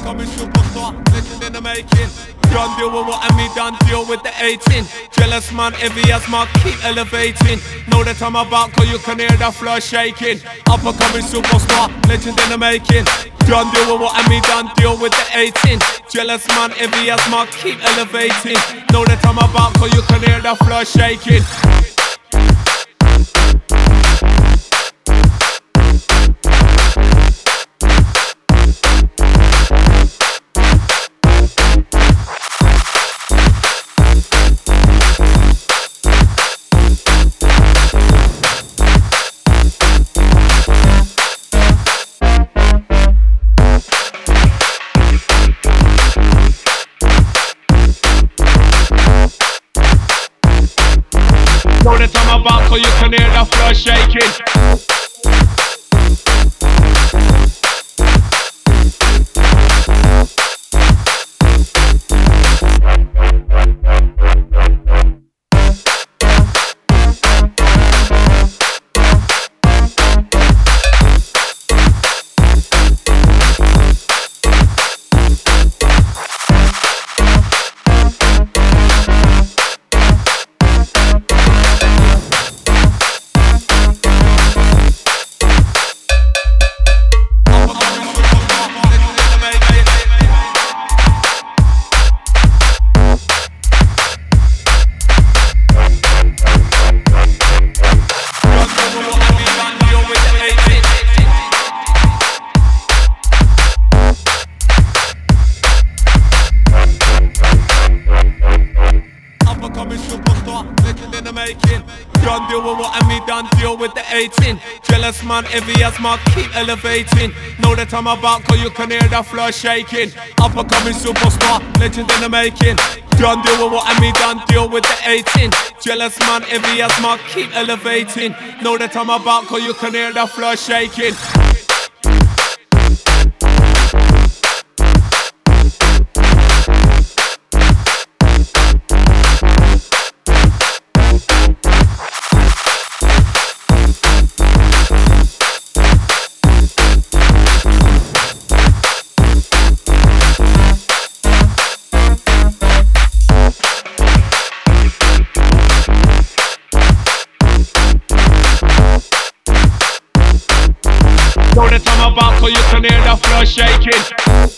Upcoming superstar, legend in the making. Done deal with what I mean, done deal with the 18. Jealous man, heavy as my keep elevating. Know that I'm about, cause you can hear the floor shaking. Upcoming superstar, legend in the making. Done deal with what I mean, done deal with the 18. Jealous man, heavy as my keep elevating. Know that I'm about, cause you can hear the floor shaking. Know that I'm about, cause you can hear the floor shaking. Done deal with what I mean, done deal with the 18. Jealous man, heavy as my keep elevating. Know that I'm about, cause you can hear the floor shaking. Upcoming superstar, legend in the making. Done deal with what I mean, done deal with the 18. Jealous man, heavy as my keep elevating. Know that I'm about, cause you can hear the floor shaking. Know that I'm about, cause you can hear the floor shaking.